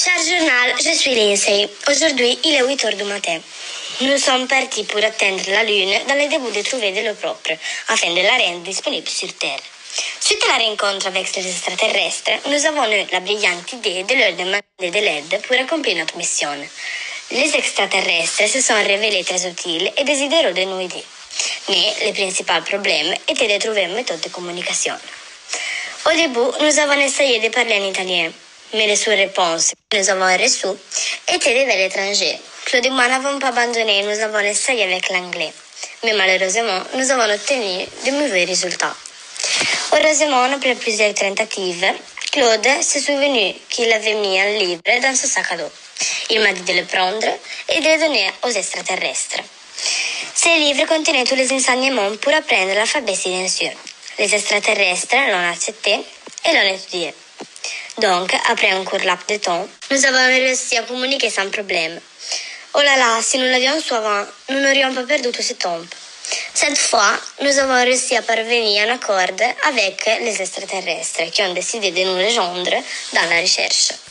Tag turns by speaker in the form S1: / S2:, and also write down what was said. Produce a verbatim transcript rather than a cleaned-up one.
S1: Cher journal, je suis Lindsay. Aujourd'hui, il est huit heures du matin. Nous sommes partis pour atteindre la Lune dans le début de trouver de l'eau propre, afin de la rendre disponible sur Terre. Suite à la rencontre avec les extraterrestres, nous avons eu la brillante idée de leur demander de l'aide pour accomplir notre mission. Les extraterrestres se sont révélés très utiles et désireux de nous aider. Mais le principal problème était de trouver une méthode de communication. Au début, nous avons essayé de parler en italien, mais les seules réponses que nous avons reçues étaient des vers étrangers. Claude et moi n'avons pas abandonné, nous avons essayé avec l'anglais. Mais malheureusement, nous avons obtenu de mauvais résultats. Heureusement, après plusieurs tentatives, Claude s'est souvenu qu'il avait mis un livre dans son sac à dos. Il m'a dit de le prendre et de le donner aux extraterrestres. Ce livre contenait tous les enseignements pour apprendre l'alphabet silencieux. Les extraterrestres l'ont accepté et l'ont étudié. Donc, après un court laps de temps, nous avons réussi à communiquer sans problème. Oh là là, si nous l'avions su avant, nous n'aurions pas perdu tout ce temps. Cette fois, nous avons réussi à parvenir à un accord avec les extraterrestres qui ont décidé de nous rejoindre dans la recherche.